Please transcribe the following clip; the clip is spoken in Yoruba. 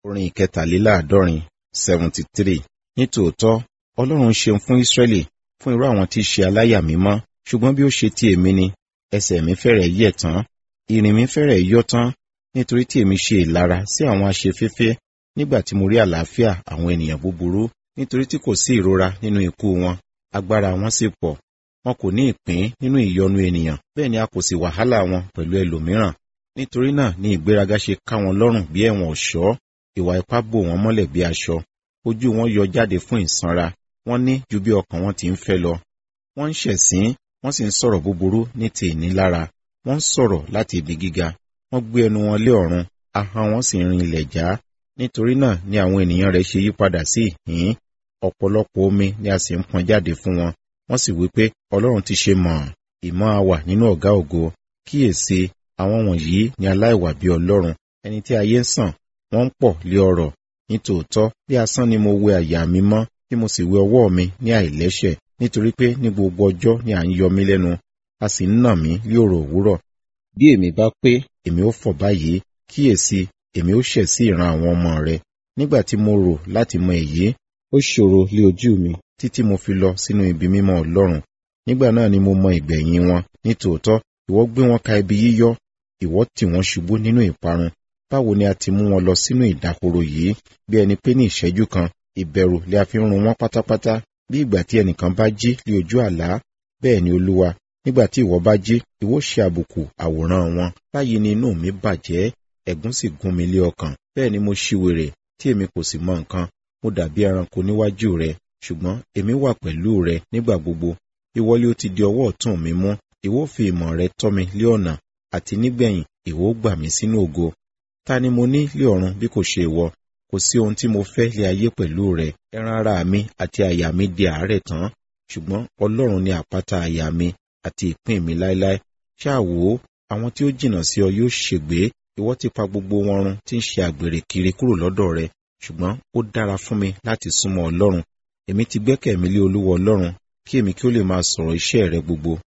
Orin ìkẹtàléláàádọ́rin 73. Nítòótọ́, Ọlọ́run ṣeun fún Ísírẹ́lì, fún irú àwọn tí í ṣe aláyà mímọ́, ṣùgbọ́n bí ó ṣe ti èmi ni, ẹsẹ̀ mi fẹ́rẹ̀ yẹ̀ tán, ìrìn mi fẹ́rẹ̀ yọ́ tán, nítorí tí èmi ṣe ìlara sí àwọn aṣeféfé, nígbà tí mo rí àlàáfíà àwọn ènìyàn búburú, nítorí tí kò sí ìrora nínú ikú wọn, agbára wọn sì pọ̀. Wọn kò ní ìpín nínú ìyọnu ènìyàn, bẹ́ẹ̀ ni a kò sì wàhálà wọn pẹ̀lú ẹlòmíràn. Nítorí náà ni ìgbéraga ṣe ká wọn lọ́rùn bí ẹ̀wọ̀n ọ̀ṣọ́, ìwà ipá bò wọ́n mọ́lẹ̀ bí aṣọ, ojú wọn yọ jáde fún ìsanra, wọ́n ní ju bí ọkàn wọn ti ń fẹ́ lọ. Wọ́n ń ṣẹ̀sín, wọ́n sì ń sọ̀rọ̀ búburú ní ti ìnilára, wọ́n ń sọ̀rọ̀ láti ibi gíga, wọ́n gbé ẹnu wọn lé ọ̀run, ahọ́n wọn sì ń rin ilẹ̀ já. Nítorí náà ni àwọn ènìyàn rẹ̀ ṣe yípadà sí ìhín, ọ̀pọ̀lọpọ̀ omi ni a sì ń pọn jáde fún wọn. Wọ́n sì wí pé, Ọlọ́run ti ṣe mọ̀, ìmọ̀ a wà nínú ọ̀gá ògo. Kíyèsí, àwọn wọ̀nyí ni aláìwà bí Ọlọ́run, ẹni tí ayé ń sàn, wọ́n ń pọ̀ lé ọrọ̀. Nítòótọ́, bí asán ni mo wẹ àyà mi mọ́, tí mo sì wẹ ọwọ́ mi ní àìlẹ́ṣẹ̀, nítorí pé ní gbogbo ọjọ́ ni à ń yọ mí lẹ́nu, a sì ń nà mí lí òrò òwúrọ̀. Bí èmi bá pé, èmi ó fọ̀ báyìí, kíyèsí, èmi ó ṣẹ̀ sí ìran àwọn ọmọ rẹ. Nígbà tí mo rò láti mọ èyí, ó ṣòro lé ojú mi, títí mo fi lọ sínú ibi mímọ́ Ọlọ́run. Nígbà náà ni mo mọ ìgbẹ̀yìn wọn. Nítòótọ́, ìwọ gbé wọn ka ibi yíyọ́, ìwọ tì wọ́n ṣubú nínú ìparun. Báwo ni a ti mú wọn lọ sínú ìdahoro yìí, bí ẹni pé ní ìṣẹ́jú kan, ìbẹ̀rù lè a fi run wọ́n pátápátá, bí ìgbà tí ẹnìkan bá jí lé ojú àlá. Bẹ́ẹ̀ ni Olúwa, nígbà tí ìwọ bá jí, ìwọ ṣe àbùkù àwòrán wọn. Báyìí ni inú mi bàjẹ́, ẹ̀gún sì gún mi lé ọkàn. Bẹ́ẹ̀ ni mo ṣiwèrè, tí èmi kò sì mọ nǹkan. Mo dàbí ẹranko níwájú rẹ, ṣùgbọ́n èmi wà pẹ̀lú rẹ nígbà gbogbo. Ìwọ lé ó ti di ọwọ́ ọ̀tún mi mú, ìwọ fi ìmọ̀ rẹ tọ́ mi lé ọ̀nà, àti nígbẹ̀yìn ìwọ gbà mí sínú ògo. Ta ni mo ní lé ọ̀run bí kò ṣe ìwọ? Kò sí ohun tí mo fẹ́ lé ayé pẹ̀lú rẹ. Ẹran ara mi àti àyà mi di àárẹ̀ tán, ṣùgbọ́n Ọlọ́run ni àpáta àyà mi àti ìpín mi láéláé. Ṣáà wò ó, àwọn tí ó jìnnà sí ọ yóò ṣègbé. Ìwọ ti pa gbogbo wọn run tí ń ṣe àgbèrè kiri kúrò lọ́dọ̀ rẹ. Ṣùgbọ́n ó dára fún mi láti súnmọ́ Ọlọ́run. Èmi ti gbẹ́kẹ̀ mi lé Olúwa Ọlọ́run, kí èmi kí ó lè máa sọ̀rọ̀ iṣẹ́ rẹ gbogbo.